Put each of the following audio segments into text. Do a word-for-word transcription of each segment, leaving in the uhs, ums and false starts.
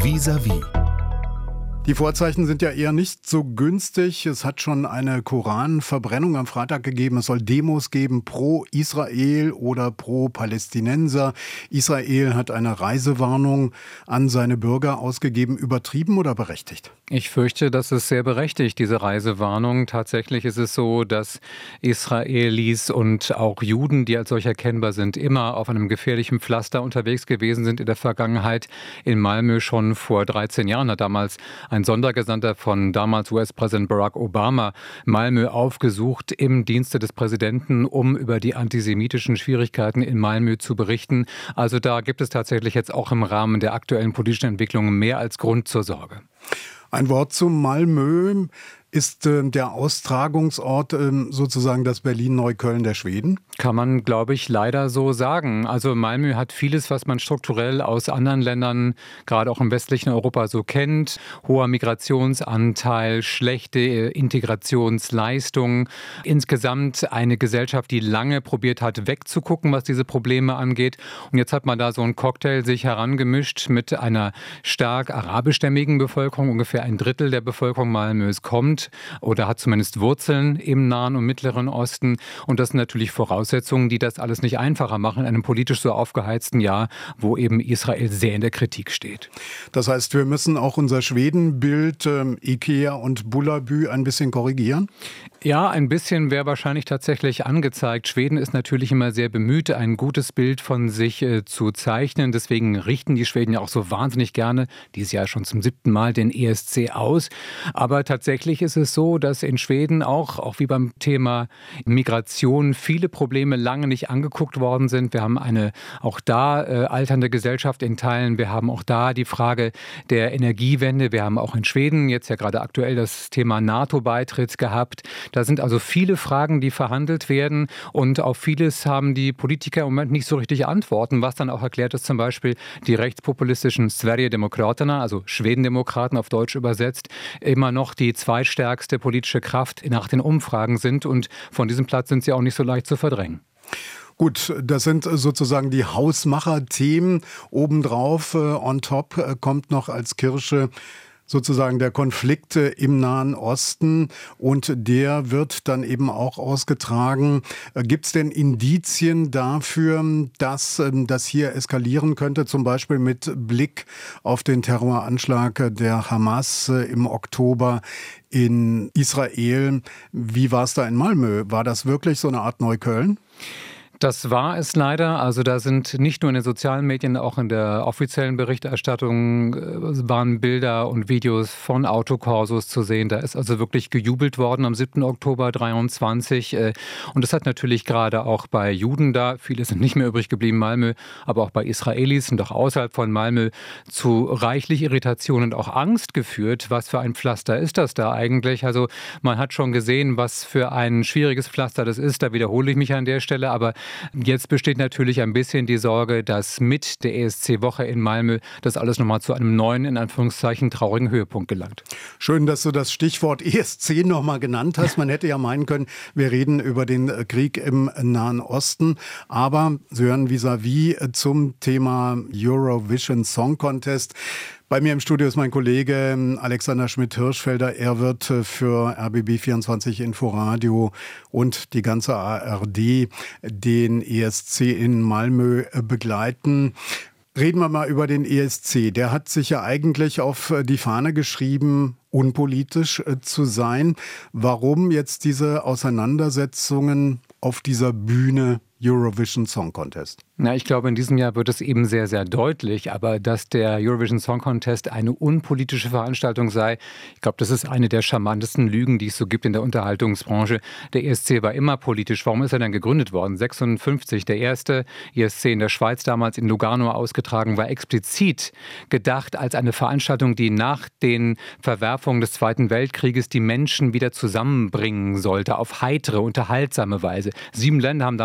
Vis-à-vis. Die Vorzeichen sind ja eher nicht so günstig. Es hat schon eine Koranverbrennung am Freitag gegeben. Es soll Demos geben pro Israel oder pro Palästinenser. Israel hat eine Reisewarnung an seine Bürger ausgegeben. Übertrieben oder berechtigt? Ich fürchte, das ist sehr berechtigt, diese Reisewarnung. Tatsächlich ist es so, dass Israelis und auch Juden, die als solch erkennbar sind, immer auf einem gefährlichen Pflaster unterwegs gewesen sind in der Vergangenheit. In Malmö schon vor dreizehn Jahren hat damals ein Sondergesandter von damals U S-Präsident Barack Obama Malmö aufgesucht im Dienste des Präsidenten, um über die antisemitischen Schwierigkeiten in Malmö zu berichten. Also da gibt es tatsächlich jetzt auch im Rahmen der aktuellen politischen Entwicklungen mehr als Grund zur Sorge. Ein Wort zu Malmö. Ist äh, der Austragungsort äh, sozusagen das Berlin-Neukölln der Schweden? Kann man, glaube ich, leider so sagen. Also Malmö hat vieles, was man strukturell aus anderen Ländern, gerade auch im westlichen Europa, so kennt. Hoher Migrationsanteil, schlechte Integrationsleistung. Insgesamt eine Gesellschaft, die lange probiert hat, wegzugucken, was diese Probleme angeht. Und jetzt hat man da so einen Cocktail sich herangemischt mit einer stark arabischstämmigen Bevölkerung. Ungefähr ein Drittel der Bevölkerung Malmös kommt oder hat zumindest Wurzeln im Nahen und Mittleren Osten. Und das sind natürlich Voraussetzungen, die das alles nicht einfacher machen in einem politisch so aufgeheizten Jahr, wo eben Israel sehr in der Kritik steht. Das heißt, wir müssen auch unser Schwedenbild, äh, Ikea und Bullabü ein bisschen korrigieren? Ja, ein bisschen wäre wahrscheinlich tatsächlich angezeigt. Schweden ist natürlich immer sehr bemüht, ein gutes Bild von sich äh, zu zeichnen. Deswegen richten die Schweden ja auch so wahnsinnig gerne, dieses Jahr schon zum siebten Mal, den E S C aus. Aber tatsächlich ist es so, dass in Schweden auch, auch wie beim Thema Migration, viele Probleme lange nicht angeguckt worden sind. Wir haben eine auch da äh, alternde Gesellschaft in Teilen. Wir haben auch da die Frage der Energiewende. Wir haben auch in Schweden jetzt ja gerade aktuell das Thema NATO-Beitritt gehabt. Da sind also viele Fragen, die verhandelt werden, und auf vieles haben die Politiker im Moment nicht so richtig Antworten, was dann auch erklärt, dass zum Beispiel die rechtspopulistischen Sverigedemokraterna, also Schwedendemokraten auf Deutsch übersetzt, immer noch die zweitstärkste politische Kraft nach den Umfragen sind, und von diesem Platz sind sie auch nicht so leicht zu verdrängen. Gut, das sind sozusagen die Hausmacher-Themen. Obendrauf, äh, on top, äh, kommt noch als Kirsche sozusagen der Konflikt im Nahen Osten, und der wird dann eben auch ausgetragen. Gibt es denn Indizien dafür, dass das hier eskalieren könnte, zum Beispiel mit Blick auf den Terroranschlag der Hamas im Oktober in Israel? Wie war es da in Malmö? War das wirklich so eine Art Neukölln? Das war es leider. Also da sind nicht nur in den sozialen Medien, auch in der offiziellen Berichterstattung äh, waren Bilder und Videos von Autokorsos zu sehen. Da ist also wirklich gejubelt worden am siebten Oktober dreiundzwanzig. Äh, und das hat natürlich gerade auch bei Juden da, viele sind nicht mehr übrig geblieben, Malmö, aber auch bei Israelis und auch außerhalb von Malmö zu reichlich Irritation und auch Angst geführt. Was für ein Pflaster ist das da eigentlich? Also man hat schon gesehen, was für ein schwieriges Pflaster das ist. Da wiederhole ich mich an der Stelle, aber jetzt besteht natürlich ein bisschen die Sorge, dass mit der E S C-Woche in Malmö das alles nochmal zu einem neuen, in Anführungszeichen, traurigen Höhepunkt gelangt. Schön, dass du das Stichwort E S C nochmal genannt hast. Man hätte ja meinen können, wir reden über den Krieg im Nahen Osten. Aber Sie hören vis-à-vis zum Thema Eurovision Song Contest. Bei mir im Studio ist mein Kollege Alexander Schmidt-Hirschfelder. Er wird für R B B vierundzwanzig Inforadio und die ganze A R D den E S C in Malmö begleiten. Reden wir mal über den E S C. Der hat sich ja eigentlich auf die Fahne geschrieben, unpolitisch zu sein. Warum jetzt diese Auseinandersetzungen auf dieser Bühne Eurovision Song Contest? Na, ich glaube, in diesem Jahr wird es eben sehr, sehr deutlich, aber dass der Eurovision Song Contest eine unpolitische Veranstaltung sei, ich glaube, das ist eine der charmantesten Lügen, die es so gibt in der Unterhaltungsbranche. Der E S C war immer politisch. Warum ist er dann gegründet worden? sechsundfünfzig, der erste E S C in der Schweiz, damals in Lugano ausgetragen, war explizit gedacht als eine Veranstaltung, die nach den Verwerfungen des Zweiten Weltkrieges die Menschen wieder zusammenbringen sollte, auf heitere, unterhaltsame Weise. Sieben Länder haben damals mitgemacht.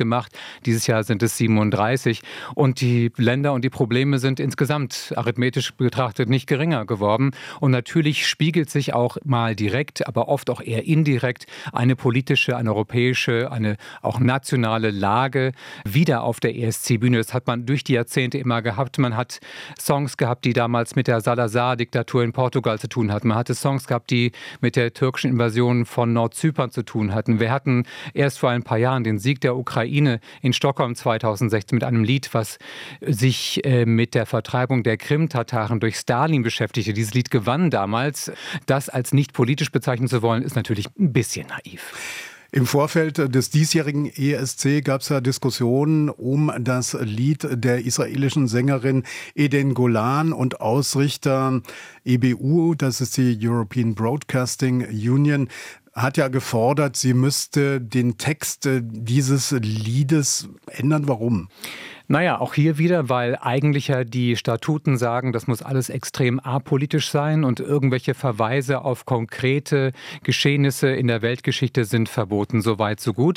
gemacht. Dieses Jahr sind es siebenunddreißig. Und die Länder und die Probleme sind insgesamt arithmetisch betrachtet nicht geringer geworden. Und natürlich spiegelt sich auch mal direkt, aber oft auch eher indirekt eine politische, eine europäische, eine auch nationale Lage wieder auf der E S C-Bühne. Das hat man durch die Jahrzehnte immer gehabt. Man hat Songs gehabt, die damals mit der Salazar-Diktatur in Portugal zu tun hatten. Man hatte Songs gehabt, die mit der türkischen Invasion von Nordzypern zu tun hatten. Wir hatten erst vor ein paar Jahren den Sieg der Ukraine in Stockholm zweitausendsechzehn mit einem Lied, was sich äh, mit der Vertreibung der Krim-Tataren durch Stalin beschäftigte. Dieses Lied gewann damals. Das als nicht politisch bezeichnen zu wollen, ist natürlich ein bisschen naiv. Im Vorfeld des diesjährigen E S C gab es ja Diskussionen um das Lied der israelischen Sängerin Eden Golan und Ausrichter E B U, das ist die European Broadcasting Union, hat ja gefordert, sie müsste den Text dieses Liedes ändern. Warum? Naja, auch hier wieder, weil eigentlich ja die Statuten sagen, das muss alles extrem apolitisch sein und irgendwelche Verweise auf konkrete Geschehnisse in der Weltgeschichte sind verboten. So weit, so gut.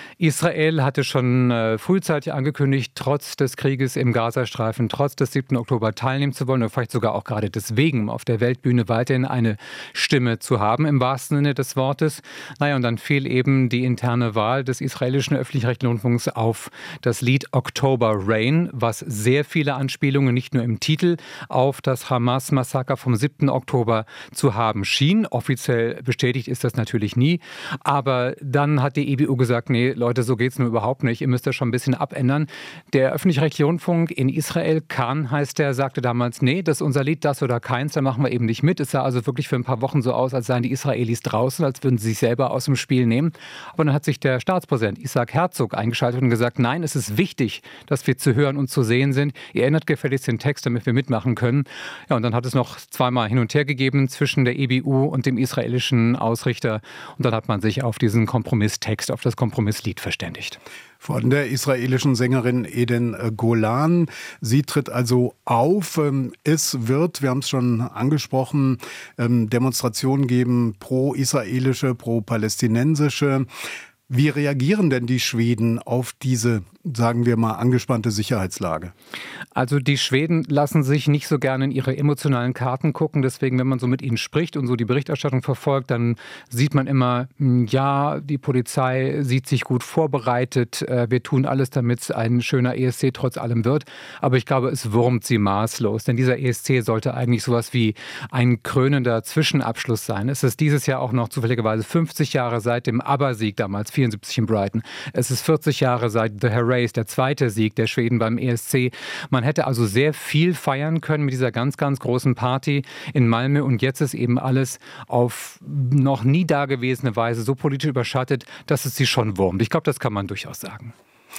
Israel hatte schon äh, frühzeitig angekündigt, trotz des Krieges im Gazastreifen, trotz des siebten Oktober teilnehmen zu wollen oder vielleicht sogar auch gerade deswegen auf der Weltbühne weiterhin eine Stimme zu haben, im wahrsten Sinne des Wortes. Naja, und dann fiel eben die interne Wahl des israelischen öffentlich-rechtlichen Rundfunks auf das Lied October Rain, was sehr viele Anspielungen nicht nur im Titel auf das Hamas-Massaker vom siebten Oktober zu haben schien. Offiziell bestätigt ist das natürlich nie. Aber dann hat die E B U gesagt, nee, Leute, so geht's nur überhaupt nicht. Ihr müsst das schon ein bisschen abändern. Der öffentlich-rechtliche Rundfunk in Israel, Kan heißt der, sagte damals, nee, das ist unser Lied, das oder keins, da machen wir eben nicht mit. Es sah also wirklich für ein paar Wochen so aus, als seien die Israelis draußen, als würden sie sich selber aus dem Spiel nehmen. Aber dann hat sich der Staatspräsident Isaac Herzog eingeschaltet und gesagt, nein, es ist wichtig, dass wir zu hören und zu sehen sind. Ihr ändert gefälligst den Text, damit wir mitmachen können. Ja, und dann hat es noch zweimal hin und her gegeben zwischen der E B U und dem israelischen Ausrichter. Und dann hat man sich auf diesen Kompromisstext, auf das Kompromisslied verständigt. Von der israelischen Sängerin Eden Golan. Sie tritt also auf. Es wird, wir haben es schon angesprochen, Demonstrationen geben, pro-israelische, pro-palästinensische. Wie reagieren denn die Schweden auf diese, sagen wir mal, angespannte Sicherheitslage? Also die Schweden lassen sich nicht so gerne in ihre emotionalen Karten gucken. Deswegen, wenn man so mit ihnen spricht und so die Berichterstattung verfolgt, dann sieht man immer, ja, die Polizei sieht sich gut vorbereitet. Wir tun alles, damit es ein schöner E S C trotz allem wird. Aber ich glaube, es wurmt sie maßlos. Denn dieser E S C sollte eigentlich sowas wie ein krönender Zwischenabschluss sein. Es ist dieses Jahr auch noch zufälligerweise fünfzig Jahre seit dem ABBA-Sieg damals, vierundsiebzig in Brighton. Es ist vierzig Jahre seit The Herays, der zweite Sieg der Schweden beim E S C. Man hätte also sehr viel feiern können mit dieser ganz, ganz großen Party in Malmö. Und jetzt ist eben alles auf noch nie dagewesene Weise so politisch überschattet, dass es sie schon wurmt. Ich glaube, das kann man durchaus sagen.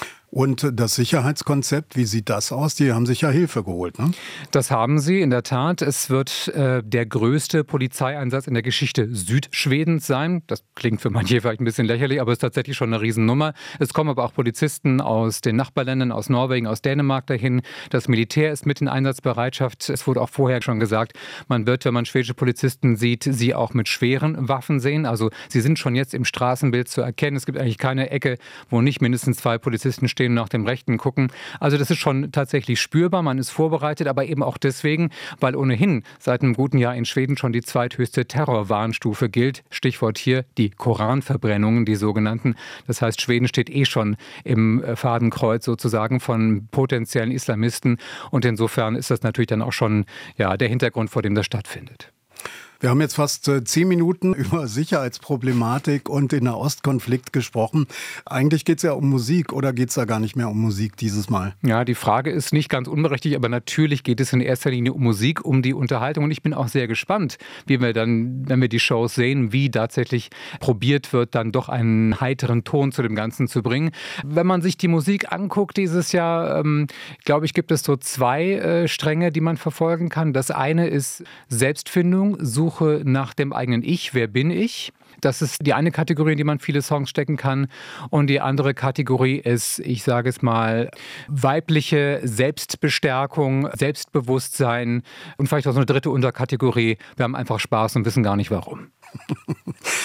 Und das Sicherheitskonzept, wie sieht das aus? Die haben sich ja Hilfe geholt, ne? Das haben sie, in der Tat. Es wird äh, der größte Polizeieinsatz in der Geschichte Südschwedens sein. Das klingt für manche vielleicht ein bisschen lächerlich, aber es ist tatsächlich schon eine Riesennummer. Es kommen aber auch Polizisten aus den Nachbarländern, aus Norwegen, aus Dänemark dahin. Das Militär ist mit in Einsatzbereitschaft. Es wurde auch vorher schon gesagt, man wird, wenn man schwedische Polizisten sieht, sie auch mit schweren Waffen sehen. Also sie sind schon jetzt im Straßenbild zu erkennen. Es gibt eigentlich keine Ecke, wo nicht mindestens zwei Polizisten stehen und nach dem Rechten gucken. Also das ist schon tatsächlich spürbar. Man ist vorbereitet, aber eben auch deswegen, weil ohnehin seit einem guten Jahr in Schweden schon die zweithöchste Terrorwarnstufe gilt. Stichwort hier die Koranverbrennungen, die sogenannten. Das heißt, Schweden steht eh schon im Fadenkreuz sozusagen von potenziellen Islamisten. Und insofern ist das natürlich dann auch schon ja, der Hintergrund, vor dem das stattfindet. Wir haben jetzt fast zehn Minuten über Sicherheitsproblematik und den Nahostkonflikt gesprochen. Eigentlich geht es ja um Musik, oder geht es da gar nicht mehr um Musik dieses Mal? Ja, die Frage ist nicht ganz unberechtigt, aber natürlich geht es in erster Linie um Musik, um die Unterhaltung. Und ich bin auch sehr gespannt, wie wir dann, wenn wir die Shows sehen, wie tatsächlich probiert wird, dann doch einen heiteren Ton zu dem Ganzen zu bringen. Wenn man sich die Musik anguckt dieses Jahr, ähm, glaube ich, gibt es so zwei äh, Stränge, die man verfolgen kann. Das eine ist Selbstfindung, Suche nach dem eigenen Ich, wer bin ich? Das ist die eine Kategorie, in die man viele Songs stecken kann. Und die andere Kategorie ist, ich sage es mal, weibliche Selbstbestärkung, Selbstbewusstsein und vielleicht auch so eine dritte Unterkategorie. Wir haben einfach Spaß und wissen gar nicht warum.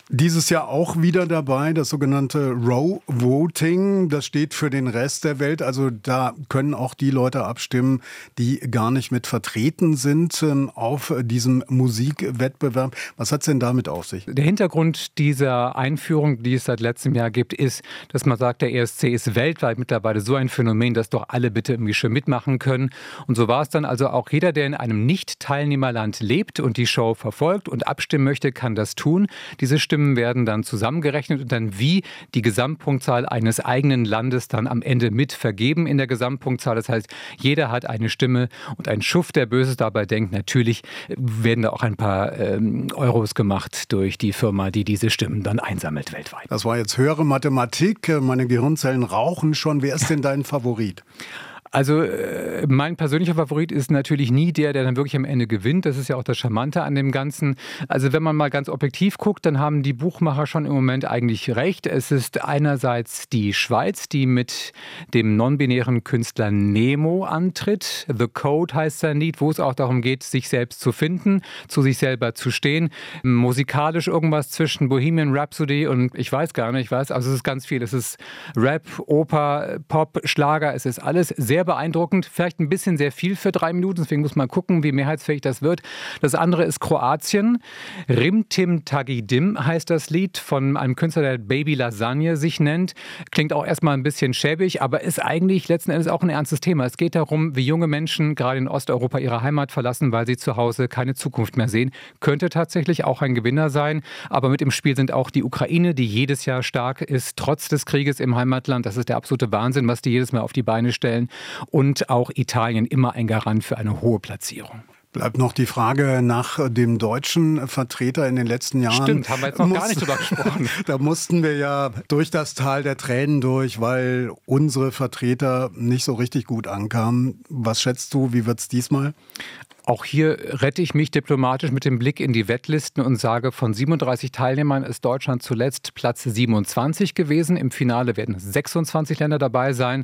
Dieses Jahr auch wieder dabei, das sogenannte Row Voting. Das steht für den Rest der Welt. Also da können auch die Leute abstimmen, die gar nicht mit vertreten sind ähm, auf diesem Musikwettbewerb. Was hat es denn damit auf sich? Der Hintergrund dieser Einführung, die es seit letztem Jahr gibt, ist, dass man sagt, der E S C ist weltweit mittlerweile so ein Phänomen, dass doch alle bitte irgendwie schon mitmachen können. Und so war es dann also auch jeder, der in einem Nicht-Teilnehmerland lebt und die Show verfolgt und abstimmen möchte, kann das tun. Diese Stimmen werden dann zusammengerechnet und dann wie die Gesamtpunktzahl eines eigenen Landes dann am Ende mit vergeben in der Gesamtpunktzahl. Das heißt, jeder hat eine Stimme und ein Schuft, der Böses dabei denkt. Natürlich werden da auch ein paar ähm, Euros gemacht durch die Firma, die diese Stimmen dann einsammelt weltweit. Das war jetzt höhere Mathematik. Meine Gehirnzellen rauchen schon. Wer ist denn dein Favorit? Also äh, mein persönlicher Favorit ist natürlich nie der, der dann wirklich am Ende gewinnt. Das ist ja auch das Charmante an dem Ganzen. Also wenn man mal ganz objektiv guckt, dann haben die Buchmacher schon im Moment eigentlich recht. Es ist einerseits die Schweiz, die mit dem non-binären Künstler Nemo antritt. The Code heißt sein Lied, wo es auch darum geht, sich selbst zu finden, zu sich selber zu stehen. Musikalisch irgendwas zwischen Bohemian Rhapsody und ich weiß gar nicht was. Also es ist ganz viel. Es ist Rap, Oper, Pop, Schlager. Es ist alles sehr beeindruckend, vielleicht ein bisschen sehr viel für drei Minuten, deswegen muss man gucken, wie mehrheitsfähig das wird. Das andere ist Kroatien. Rim Tim Tagi Dim heißt das Lied von einem Künstler, der Baby Lasagne sich nennt. Klingt auch erstmal ein bisschen schäbig, aber ist eigentlich letzten Endes auch ein ernstes Thema. Es geht darum, wie junge Menschen gerade in Osteuropa ihre Heimat verlassen, weil sie zu Hause keine Zukunft mehr sehen. Könnte tatsächlich auch ein Gewinner sein, aber mit im Spiel sind auch die Ukraine, die jedes Jahr stark ist, trotz des Krieges im Heimatland. Das ist der absolute Wahnsinn, was die jedes Mal auf die Beine stellen. Und auch Italien immer ein Garant für eine hohe Platzierung. Bleibt noch die Frage nach dem deutschen Vertreter in den letzten Jahren. Stimmt, haben wir jetzt noch Muss, gar nicht drüber gesprochen. Da mussten wir ja durch das Tal der Tränen durch, weil unsere Vertreter nicht so richtig gut ankamen. Was schätzt du, wie wird es diesmal? Auch hier rette ich mich diplomatisch mit dem Blick in die Wettlisten und sage, von siebenunddreißig Teilnehmern ist Deutschland zuletzt Platz siebenundzwanzig gewesen. Im Finale werden sechsundzwanzig Länder dabei sein.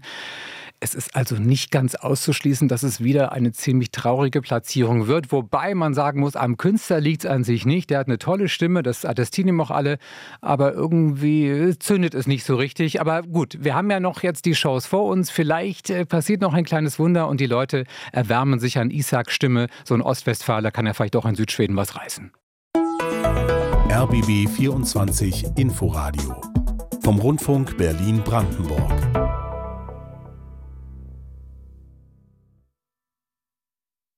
Es ist also nicht ganz auszuschließen, dass es wieder eine ziemlich traurige Platzierung wird. Wobei man sagen muss, am Künstler liegt es an sich nicht. Der hat eine tolle Stimme, das attestieren ihm auch alle. Aber irgendwie zündet es nicht so richtig. Aber gut, wir haben ja noch jetzt die Shows vor uns. Vielleicht äh, passiert noch ein kleines Wunder und die Leute erwärmen sich an Isaks Stimme. So ein Ostwestfaler kann ja vielleicht auch in Südschweden was reißen. R B B vierundzwanzig Inforadio vom Rundfunk Berlin-Brandenburg.